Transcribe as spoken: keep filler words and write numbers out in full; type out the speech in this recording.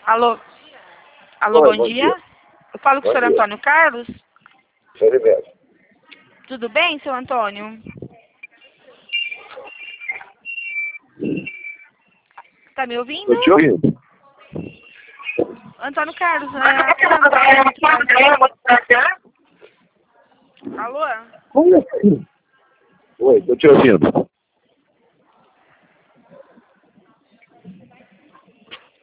Alô? Alô, Oi, bom, bom dia. dia. Eu falo com Bom o senhor dia. Antônio Carlos. Sou ele mesmo. Tudo bem, seu Antônio? Tá me ouvindo? Estou te ouvindo. Antônio Carlos, é, aqui da Andréia Motivação. Alô? Como assim? Oi, estou te ouvindo.